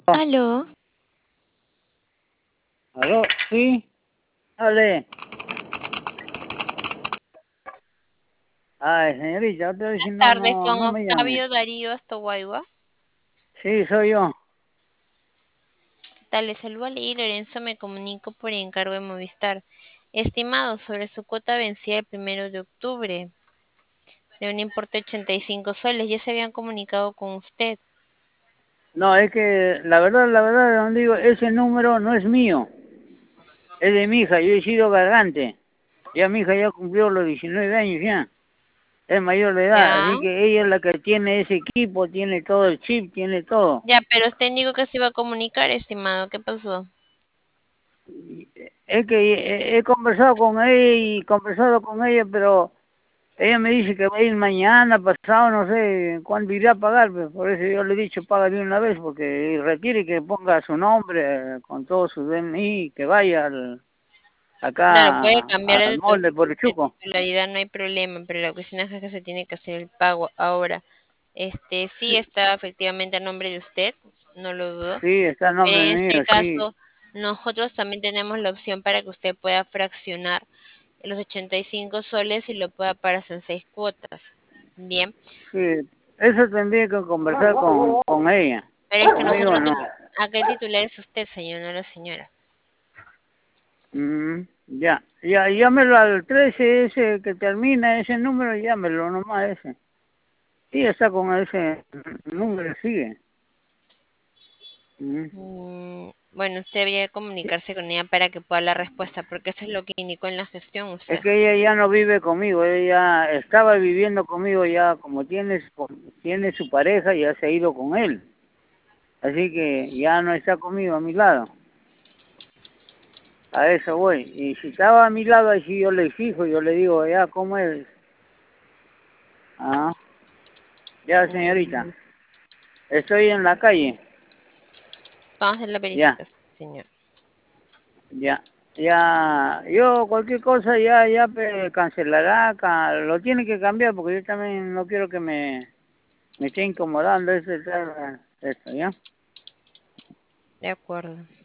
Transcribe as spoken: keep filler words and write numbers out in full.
Aló, ¿Aló? Sí, dale. Ay, señorita, otra vez si buenas no, tardes no, con no me llame. Octavio Darío Astoguayua. Sí, soy yo. Tal, le saludo a Ley Lorenzo, me comunico por encargo de Movistar. Estimado, sobre su cuota vencida el primero de octubre, de un importe de ochenta y cinco soles, ya se habían comunicado con usted. No, es que la verdad, la verdad, don digo, ese número no es mío, es de mi hija. Yo he sido gargante. Ya mi hija ya cumplió los diecinueve años ya. Es mayor de edad, Ya, así que ella es la que tiene ese equipo, tiene todo el chip, tiene todo. ya, pero usted dijo que se iba a comunicar, estimado, ¿qué pasó? Es que he, he conversado con ella y conversado con ella, pero ella me dice que va a ir mañana, pasado, no sé cuándo irá a pagar, pues, por eso yo le he dicho paga de una vez, porque requiere que ponga su nombre eh, con todo su D N I, que vaya al, Claro, puede acá cambiar al el, tu- molde por de Chuco. titularidad, no hay problema, pero la cuestión es que se tiene que hacer el pago ahora. Este, sí Sí, está efectivamente a nombre de usted, no lo dudo. sí, está el Pero nombre en este mío, sí, caso, nosotros también tenemos la opción para que usted pueda fraccionar los ochenta y cinco soles y lo pueda pagar en seis cuotas. Bien, sí. Eso tendría que conversar con, con ella, pero es que conmigo nosotros, no. ten- acá el titular es usted, señor, no la señora. Mm, ya, ya, llámelo al trece ese que termina ese número, llámelo nomás ese. Sí, está con ese número, sigue. Mm. Mm, bueno, usted debería comunicarse con ella para que pueda la respuesta, porque eso es lo que indicó en la gestión Es usted. que ella ya no vive conmigo, ella estaba viviendo conmigo ya, como tiene, su- tiene su pareja, ya se ha ido con él. Así que ya no está conmigo a mi lado. A eso voy. Y si estaba a mi lado, ahí sí yo le exijo, yo le digo, ya, ¿cómo es? Ah, ya, señorita. Mm, Estoy en la calle. vamos a hacer la Ya, verificación, señor. ya. Ya, yo cualquier cosa ya, ya pe- cancelará, ca- lo tiene que cambiar porque yo también no quiero que me, me esté incomodando ese, esto, ¿ya? De acuerdo.